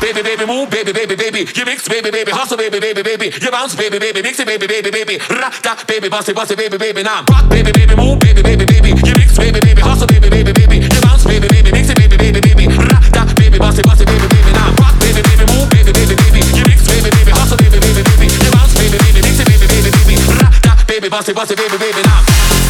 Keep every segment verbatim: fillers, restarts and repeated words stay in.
baby, baby, move, baby, baby, baby. You mix, baby, baby, hustle, baby, baby, baby. You bounce, baby, baby, mix it, baby, baby, baby. Rock, baby, bounce it, bounce it, baby, baby. Now rock, baby, baby, move, baby, baby, baby. You mix, baby, baby, hustle, baby, baby, baby. You bounce, baby, baby, mix it, baby, baby, baby. Rock, baby, bounce it, bounce it, baby, baby. Now rock, baby, baby, move, baby, baby, baby. You mix, baby, baby, hustle, baby, baby, baby. You bounce, baby, baby, mix it, baby, baby, baby. Rock, baby, bounce it, bounce it, baby, baby. Now.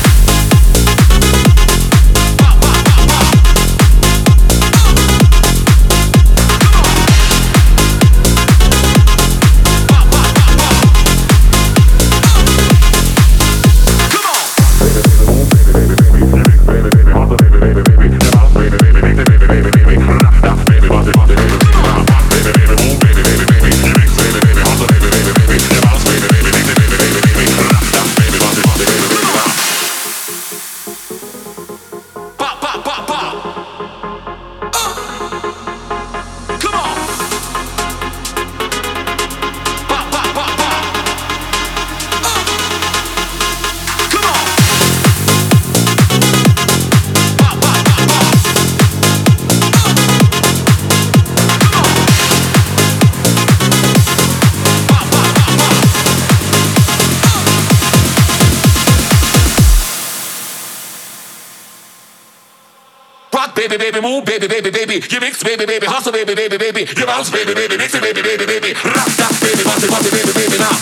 Baby, baby, move, baby, baby, baby. You mix, baby, baby, hustle, baby, baby, baby. You bounce, baby, baby, mix it, baby, baby, baby. Rock that, baby, bounce it, bounce it, baby, baby. Now.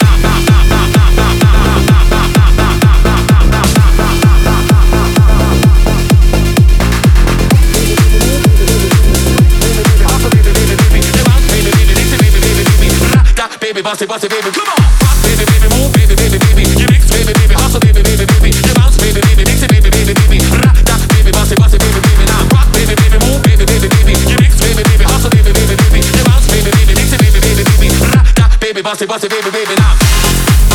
Baby, bounce it, bounce it, baby. Come on. Rock, baby, baby, move, baby, baby, baby. You mix, baby, baby, hustle, baby, baby, baby. You bounce, baby, baby, mix it, baby, baby, baby. Rock that, baby, bounce it, bounce it, baby, baby. Now rock, baby, baby, move, baby, baby, baby. You mix, baby, baby, hustle, baby, baby, baby. You bounce, baby, baby, mix it, baby, baby, baby. Rock that, baby, bounce it, bounce it, baby, baby. Now.